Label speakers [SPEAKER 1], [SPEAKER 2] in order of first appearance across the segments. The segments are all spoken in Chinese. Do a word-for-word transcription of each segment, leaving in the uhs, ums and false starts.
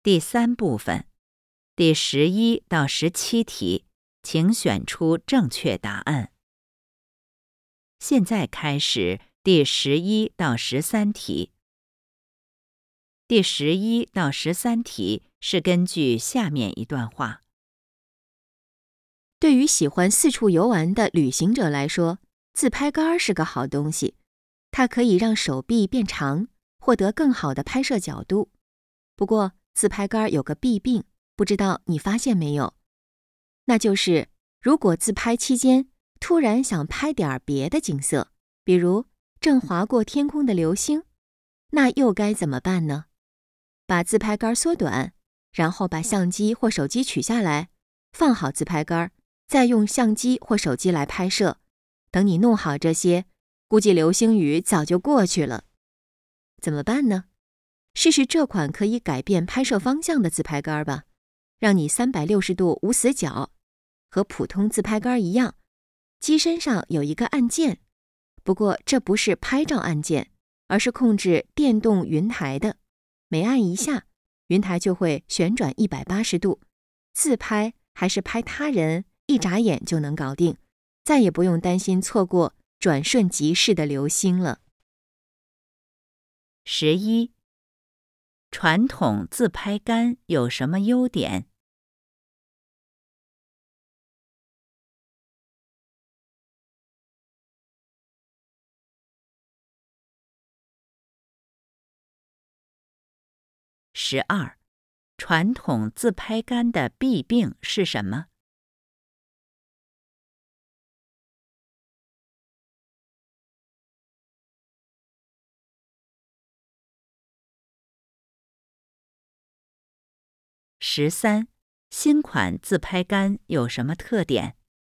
[SPEAKER 1] 第三部分，第十一到十七题，请选出正确答案。现在开始第十一到十三题。第十一到十三题是根据下面一段话。
[SPEAKER 2] 对于喜欢四处游玩的旅行者来说，自拍杆是个好东西，它可以让手臂变长，获得更好的拍摄角度。不过，自拍杆有个弊病，不知道你发现没有？那就是如果自拍期间突然想拍点别的景色，比如正划过天空的流星，那又该怎么办呢？把自拍杆缩短，然后把相机或手机取下来，放好自拍杆，再用相机或手机来拍摄。等你弄好这些，估计流星雨早就过去了。怎么办呢？试试这款可以改变拍摄方向的自拍杆吧，让你三百六十度无死角。和普通自拍杆一样，机身上有一个按键，不过这不是拍照按键，而是控制电动云台的。每按一下，云台就会旋转一百八十度，自拍还是拍他人，一眨眼就能搞定，再也不用担心错过转瞬即逝的流星了。
[SPEAKER 1] 十一，传统自拍杆有什么优点？十二，传统自拍杆的弊病是什么？十三，新款自拍杆有什么特点？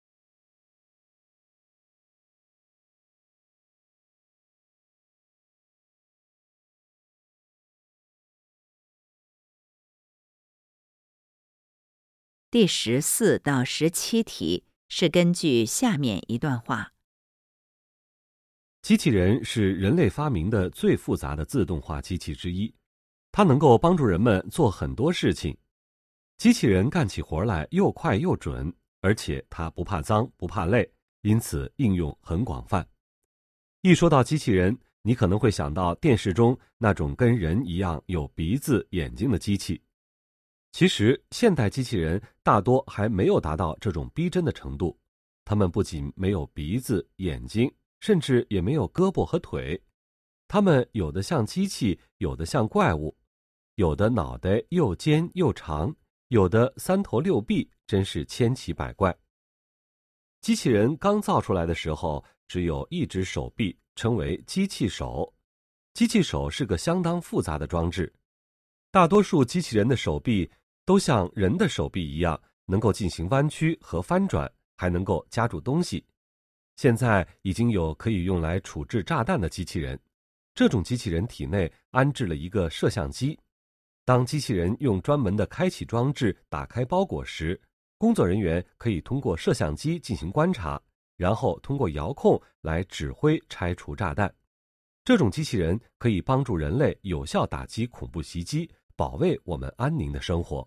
[SPEAKER 1] 第十四到十七题是根据下面一段话。
[SPEAKER 3] 机器人是人类发明的最复杂的自动化机器之一，它能够帮助人们做很多事情。机器人干起活来又快又准，而且它不怕脏不怕累，因此应用很广泛。一说到机器人，你可能会想到电视中那种跟人一样有鼻子眼睛的机器。其实现代机器人大多还没有达到这种逼真的程度，它们不仅没有鼻子眼睛，甚至也没有胳膊和腿，它们有的像机器，有的像怪物，有的脑袋又尖又长，有的三头六臂，真是千奇百怪。机器人刚造出来的时候只有一只手臂，称为机器手。机器手是个相当复杂的装置，大多数机器人的手臂都像人的手臂一样，能够进行弯曲和翻转，还能够夹住东西。现在已经有可以用来处置炸弹的机器人，这种机器人体内安置了一个摄像机。当机器人用专门的开启装置打开包裹时，工作人员可以通过摄像机进行观察，然后通过遥控来指挥拆除炸弹。这种机器人可以帮助人类有效打击恐怖袭击，保卫我们安宁的生活。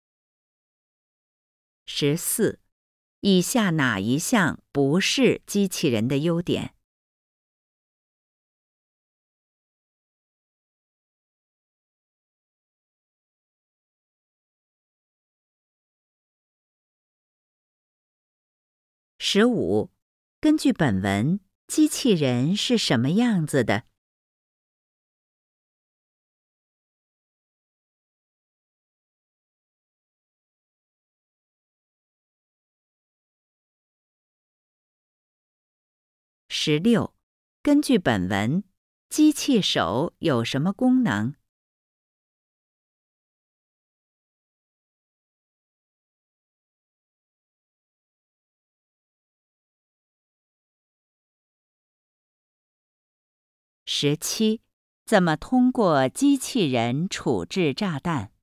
[SPEAKER 1] 十四，以下哪一项不是机器人的优点？十五，根据本文，机器人是什么样子的？十六，根据本文，机器手有什么功能？十七，怎么通过机器人处置炸弹？